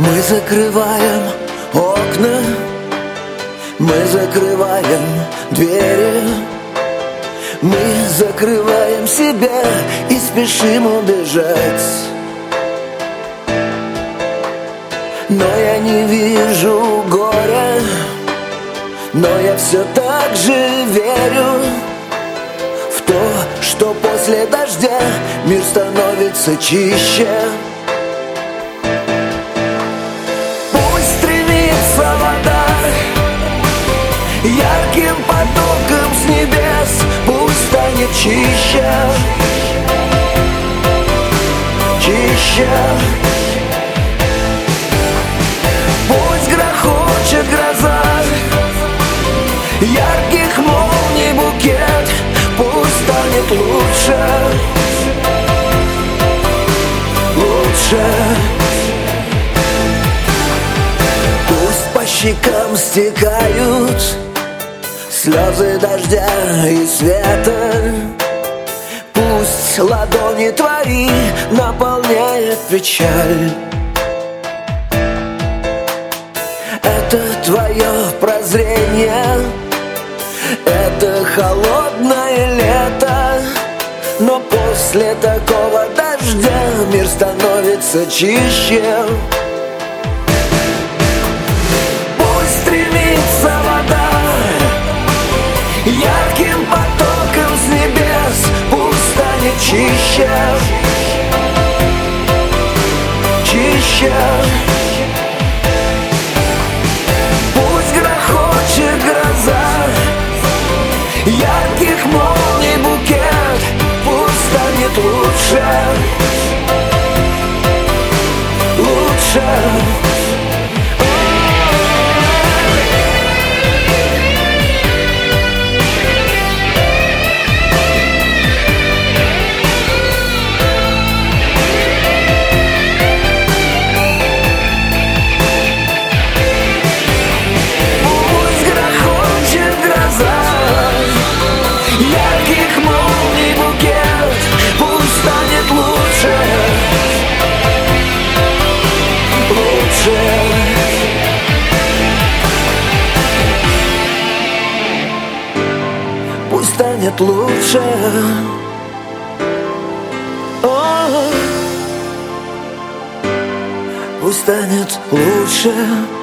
Мы закрываем окна, мы закрываем двери, мы закрываем себя и спешим убежать. Но я не вижу горя, но я все так же верю в то, что после дождя мир становится чище. Пусть стремится вода ярким потоком с небес, пусть станет чище, чище. Пусть грохочет гроза, ярких молний букет, пусть станет лучше, лучше. Пусть по щекам стекают слезы дождя и света, пусть ладони твои наполняет печаль. Это твое прозрение, это холодное лето, но после такого дождя мир становится чище. Пусть стремится вода ярким потоком с небес, пусть станет чище, чище. Ярких молний букет, пусть станет лучше, лучше. Пусть станет лучше. О, пусть станет лучше.